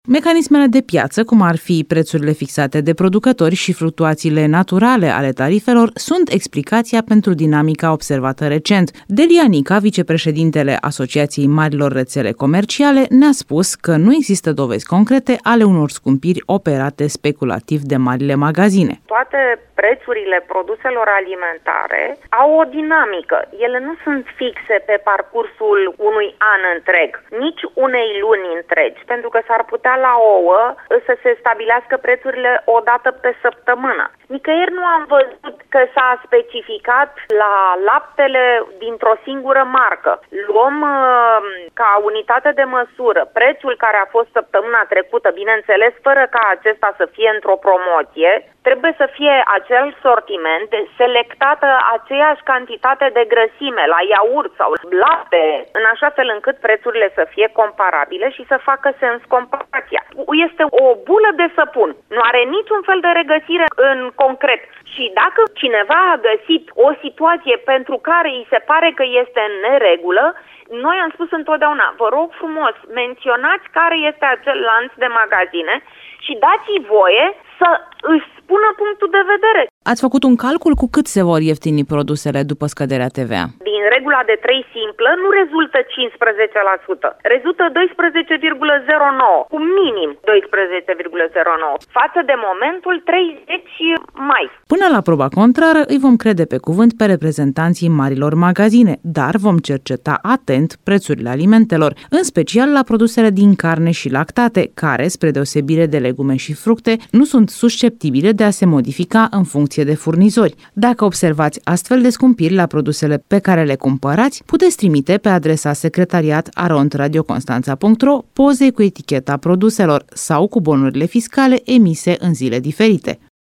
Mecanismele de piață, cum ar fi prețurile fixate de producători și fluctuațiile naturale ale tarifelor, sunt explicația pentru dinamica observată recent. Delia Nica, vicepreședintele Asociației Marilor Rețele Comerciale, ne-a spus că nu există dovezi concrete ale unor scumpiri operate speculativ de marile magazine. Toate prețurile produselor alimentare au o dinamică. Ele nu sunt fixe pe parcursul unui an întreg, nici unei luni întregi, pentru că s-ar putea la ouă să se stabilească prețurile o dată pe săptămână. Nicăieri nu am văzut că s-a specificat la laptele dintr-o singură marcă. Luăm ca unitate de măsură prețul care a fost săptămâna trecută, bineînțeles, fără ca acesta să fie într-o promoție, trebuie să fie acel sortiment, selectată aceeași cantitate de grăsime la iaurt sau lapte, în așa fel încât prețurile să fie comparabile și să facă sens comparația. Este o bulă de săpun, nu are niciun fel de regăsire în concret. Și dacă cineva a găsit o situație pentru care îi se pare că este în neregulă, noi am spus întotdeauna, vă rog frumos, menționați care este acel lanț de magazine și dați-i voie să își spună punctul de vedere. Ați făcut un calcul cu cât se vor ieftini produsele după scăderea TVA? Din regula de 3 simplă nu rezultă 15%, rezultă 12,09%, cu minim 12,09%, față de momentul 30 mai. Până la proba contrară, îi vom crede pe cuvânt pe reprezentanții marilor magazine, dar vom cerceta atent prețurile alimentelor, în special la produsele din carne și lactate, care, spre deosebire de legume și fructe, nu sunt susceptibile de a se modifica în funcție de furnizori. Dacă observați astfel de scumpiri la produsele pe care le cumpărați, puteți trimite pe adresa secretariat@radioconstanța.ro poze cu eticheta produselor sau cu bonurile fiscale emise în zile diferite.